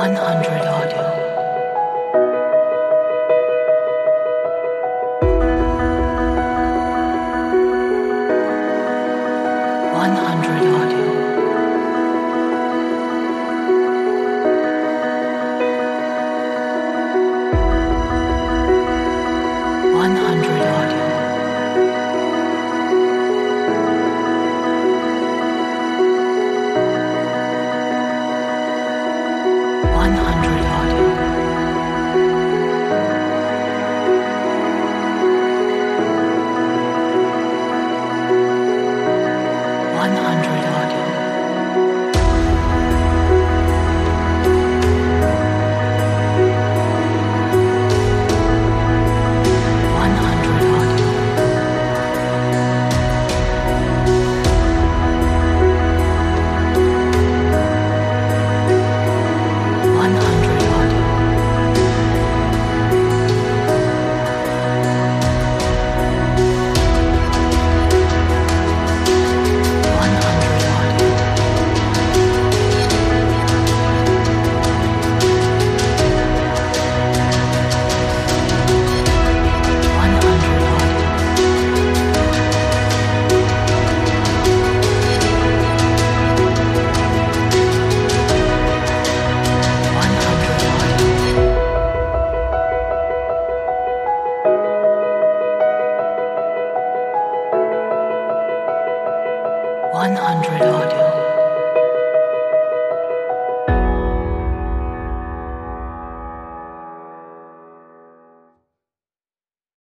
100 audio. 100 audio. 100 audio. 100 audio. 100 audio. 100 audio. 100 audio. 100 audio. 100 audio. 100 audio. 100 audio.